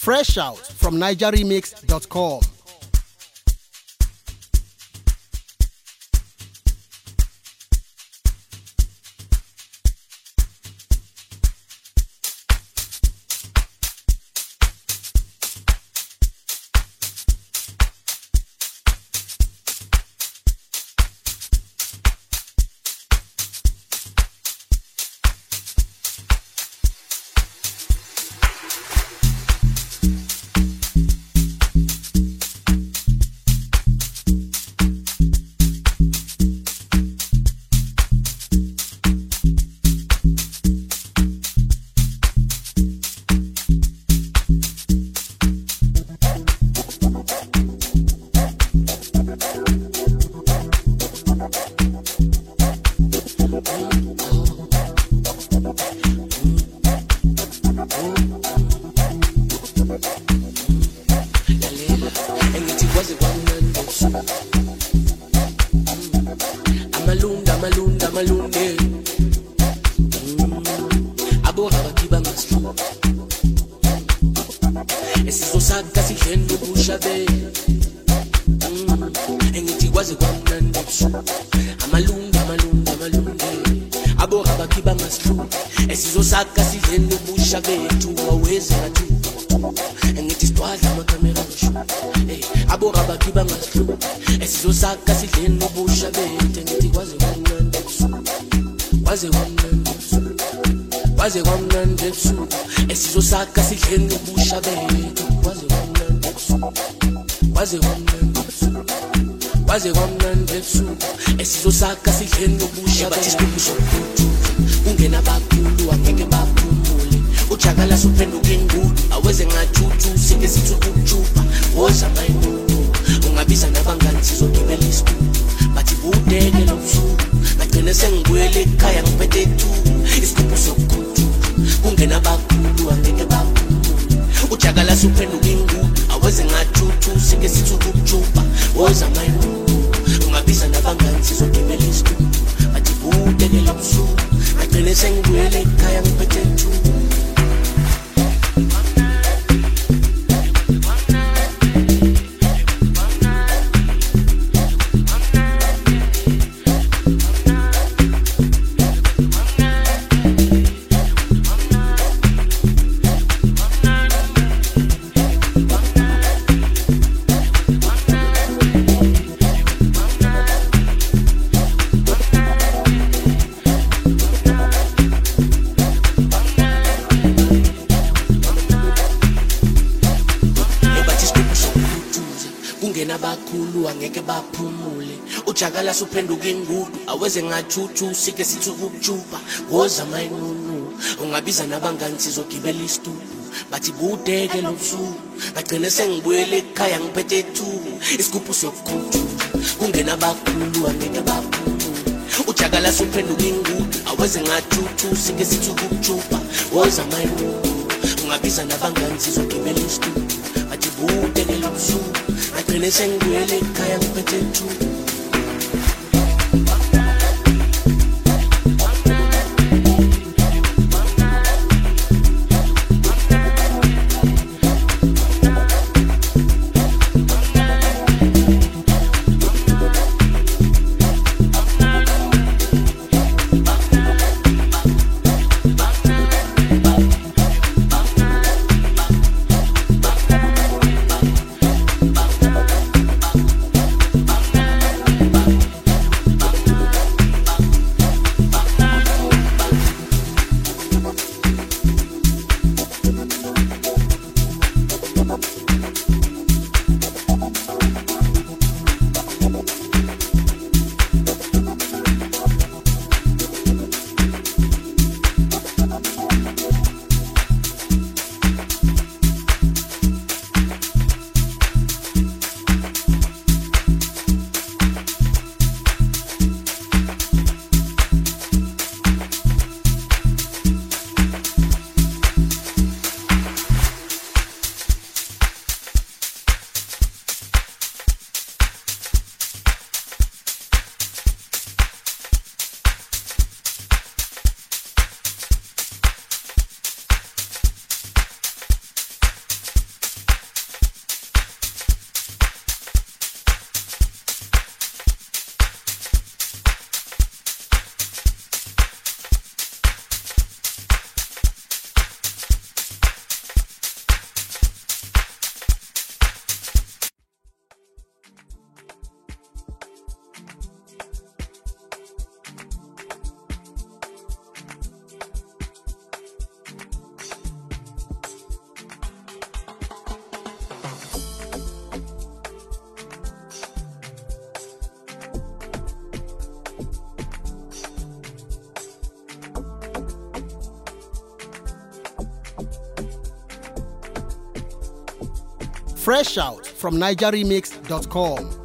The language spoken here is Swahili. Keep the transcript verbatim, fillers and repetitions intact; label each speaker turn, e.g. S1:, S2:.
S1: Fresh out from niger remix dot com.
S2: Amalunda, malunda, malunde. Abora bakiba maslu. Esizosaka sihendo bushabe. Engithi kwaze kwamnandethu. Amalunda, malunda, malunde. Abora bakiba maslu. Esizosaka sihendo bushabe. Tuwaweze ngatu. Engithi stwadla amakamera kusho. Hey, abora bakiba maslu. Esizosaka sihendo bushabe. Engithi kwaze kwamnandethu. Kwaze kwamnandethu. Kwaze kwamnandethu. Esizosaka sihendo bushabe. Kwaze kwamnandethu. Kwaze kwamnandethu. Kwaze kwamnandethu. Esizosaka sihendo bushabe. Batisikubuso kutu. Ungena bakulu angeke baphumule. Ujakala suphenduka ingulu aweze ngathuthu sike sithu ukujupa woza mayinu ungabiza nabangani sizogibela isikhulu bathi budeke lo msuku ngagcine sengibuyele ekhaya ngiphethe thu isikhubu sokukhuthu kungena bakulu angeke baphumule ujakala suphenduka ingulu aweze ngathuthu sike sithu ukujupa woza mayinu ungabiza nabangani sizogibela isikhulu bathi budeke lo msuku ngagcine sengibuyele ekhaya ngiphethe thu. Bakulu angeke baphumule ujakala suphenduka ingulu aweze ngathuthu sike sithu ukujupa woza mayinunu ungabiza nabangani sizogibela isitubu bathi budeke lo msuku ngagcine sengibuyele ekhaya ngiphethe thu isikhubu sokukhuthu kungena bakulu angeke baphumule ujakala suphenduka ingulu aweze ngathuthu sike sithu ukujupa woza mayinunu ungabiza nabangani sizogibela isitubu bathi budeke lo msuku ngagcine sengibuyele ekhaya ngiphethe thu.
S1: Fresh out from niger remix dot com.